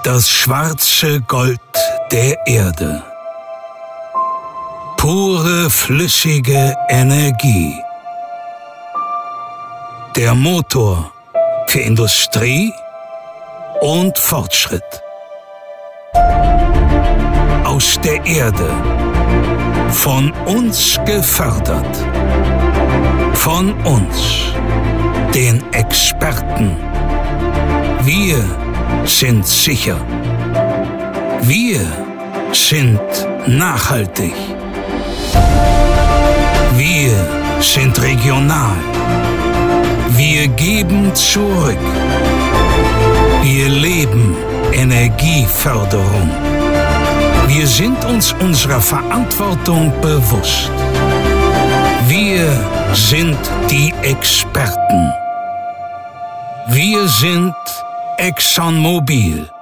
Das schwarze Gold der Erde. Pure flüssige Energie. Der Motor für Industrie und Fortschritt. Aus der Erde. Von uns gefördert. Von uns, den Experten. Wir sind sicher. Wir sind nachhaltig. Wir sind regional. Wir geben zurück. Wir leben Energieförderung. Wir sind uns unserer Verantwortung bewusst. Wir sind die Experten. Wir sind ExxonMobil.